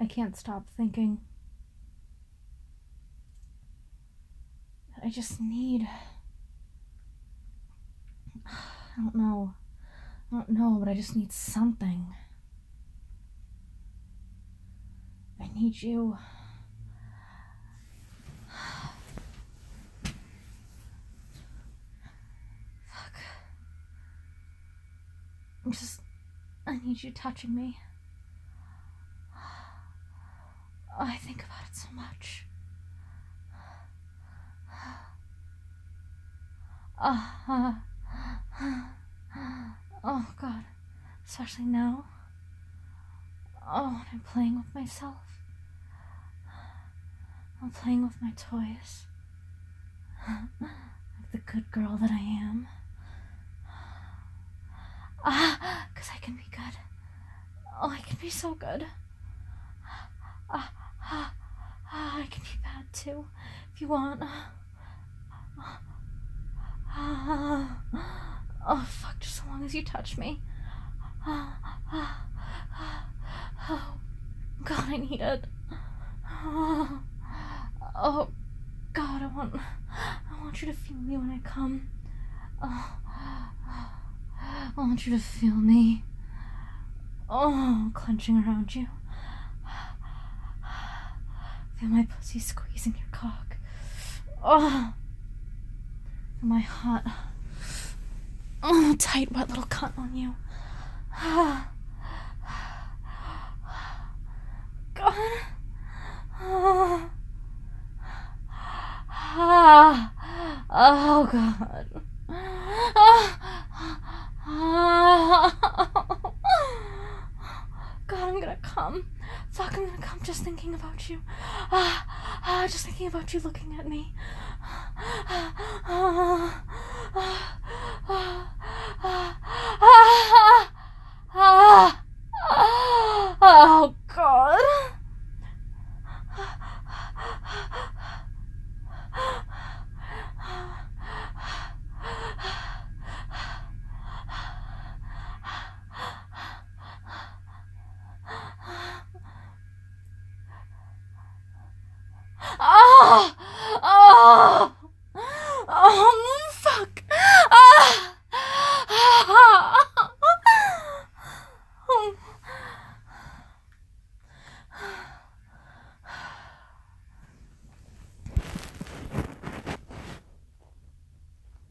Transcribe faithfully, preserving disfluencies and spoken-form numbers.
I can't stop thinking. I just need... I don't know. I don't know, but I just need something. I need you. Fuck. I'm just... I need you touching me. Oh, I think about it so much. Uh, oh, God. Especially now. Oh, when I'm playing with myself. I'm playing with my toys. Like the good girl that I am. Ah, because I can be good. Oh, I can be so good. Ah, ah, ah, I can be bad too, if you want. Ah, oh, fuck, just so long as you touch me. Ah, ah, ah, oh, God, I need it. Oh, oh, God, I want, I want you to feel me when I come. Oh, I want you to feel me. Oh, clenching around you. Feel my pussy squeezing your cock. Oh, feel my hot, oh, tight, wet little cunt on you. God. Oh, oh God. God, I'm gonna come. Fuck, I'm gonna come just thinking about you. Ah, ah, just thinking about you looking at me. Ah, ah, ah, ah, ah, ah, ah, oh, God. Ah!